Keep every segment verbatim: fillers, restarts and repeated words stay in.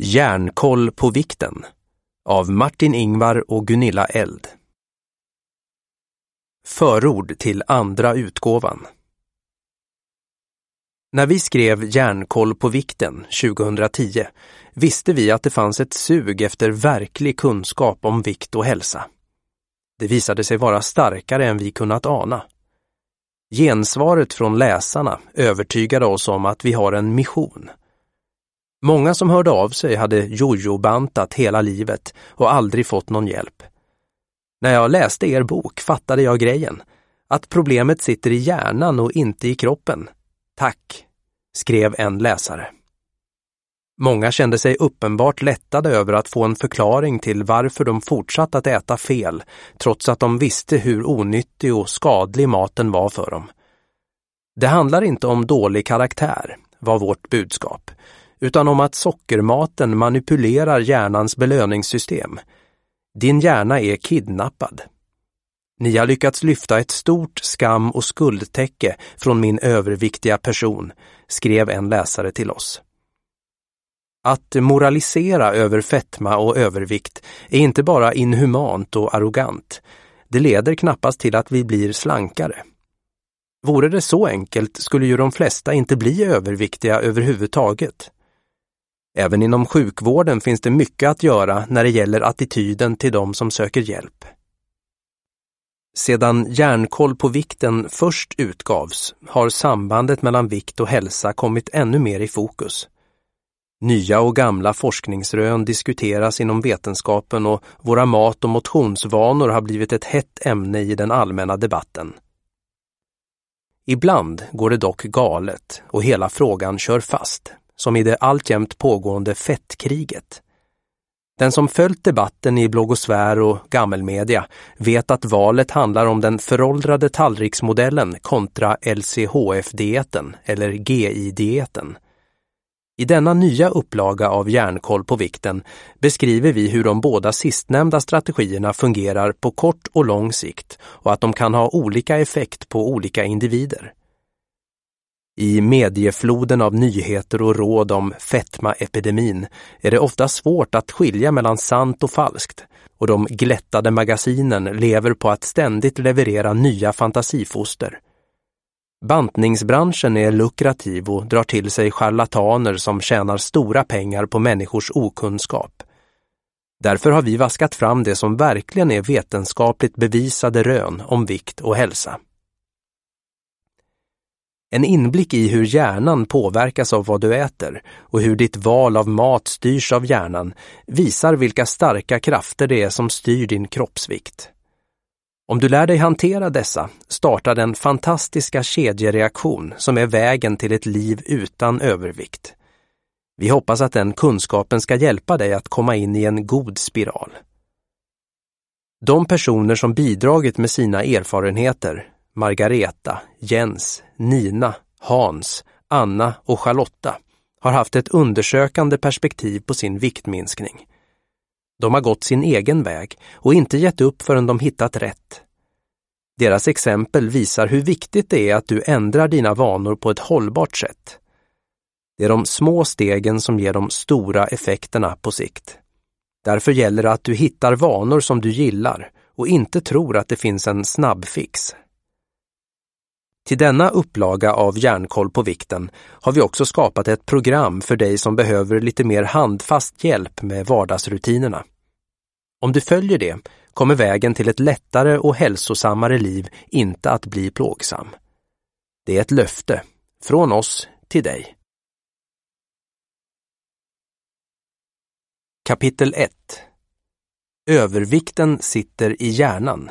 Järnkoll på vikten av Martin Ingvar och Gunilla Eld. Förord till andra utgåvan. När vi skrev Järnkoll på vikten tjugohundratio visste vi att det fanns ett sug efter verklig kunskap om vikt och hälsa. Det visade sig vara starkare än vi kunnat ana. Gensvaret från läsarna övertygade oss om att vi har en mission. Många som hörde av sig hade jojo-bantat hela livet och aldrig fått någon hjälp. När jag läste er bok fattade jag grejen, att problemet sitter i hjärnan och inte i kroppen. Tack, skrev en läsare. Många kände sig uppenbart lättade över att få en förklaring till varför de fortsatt att äta fel, trots att de visste hur onyttig och skadlig maten var för dem. Det handlar inte om dålig karaktär, var vårt budskap, utan om att sockermaten manipulerar hjärnans belöningssystem. Din hjärna är kidnappad. Ni har lyckats lyfta ett stort skam- och skuldtäcke från min överviktiga person, skrev en läsare till oss. Att moralisera över fetma och övervikt är inte bara inhumant och arrogant. Det leder knappast till att vi blir slankare. Vore det så enkelt skulle ju de flesta inte bli överviktiga överhuvudtaget. Även inom sjukvården finns det mycket att göra när det gäller attityden till de som söker hjälp. Sedan Järnkoll på vikten först utgavs har sambandet mellan vikt och hälsa kommit ännu mer i fokus. Nya och gamla forskningsrön diskuteras inom vetenskapen och våra mat- och motionsvanor har blivit ett hett ämne i den allmänna debatten. Ibland går det dock galet och hela frågan kör fast, som i det alltjämt pågående fettkriget. Den som följt debatten i bloggosfär och gammelmedia vet att valet handlar om den föråldrade tallriksmodellen kontra L C H F-dieten eller G I-dieten. I denna nya upplaga av Järnkoll på vikten beskriver vi hur de båda sistnämnda strategierna fungerar på kort och lång sikt och att de kan ha olika effekt på olika individer. I mediefloden av nyheter och råd om fetmaepidemin är det ofta svårt att skilja mellan sant och falskt, och de glättade magasinen lever på att ständigt leverera nya fantasifoster. Bantningsbranschen är lukrativ och drar till sig charlataner som tjänar stora pengar på människors okunskap. Därför har vi vaskat fram det som verkligen är vetenskapligt bevisade rön om vikt och hälsa. En inblick i hur hjärnan påverkas av vad du äter och hur ditt val av mat styrs av hjärnan visar vilka starka krafter det är som styr din kroppsvikt. Om du lär dig hantera dessa startar den fantastiska kedjereaktion som är vägen till ett liv utan övervikt. Vi hoppas att den kunskapen ska hjälpa dig att komma in i en god spiral. De personer som bidragit med sina erfarenheter, Margareta, Jens, Nina, Hans, Anna och Charlotta, har haft ett undersökande perspektiv på sin viktminskning. De har gått sin egen väg och inte gett upp förrän de hittat rätt. Deras exempel visar hur viktigt det är att du ändrar dina vanor på ett hållbart sätt. Det är de små stegen som ger de stora effekterna på sikt. Därför gäller det att du hittar vanor som du gillar och inte tror att det finns en snabbfix. Till denna upplaga av Järnkoll på vikten har vi också skapat ett program för dig som behöver lite mer handfast hjälp med vardagsrutinerna. Om du följer det kommer vägen till ett lättare och hälsosammare liv inte att bli plågsam. Det är ett löfte från oss till dig. Kapitel ett. Övervikten sitter i hjärnan.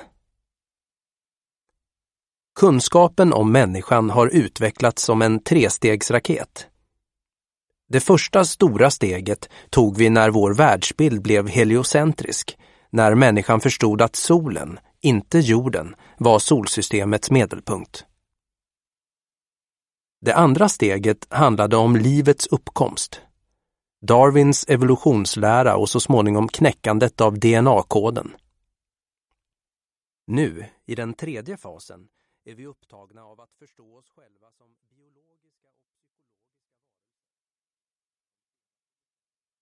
Kunskapen om människan har utvecklats som en trestegsraket. Det första stora steget tog vi när vår världsbild blev heliocentrisk, när människan förstod att solen, inte jorden, var solsystemets medelpunkt. Det andra steget handlade om livets uppkomst. Darwins evolutionslära och så småningom knäckandet av D N A-koden. Nu, i den tredje fasen, är vi upptagna av att förstå oss själva som biologer.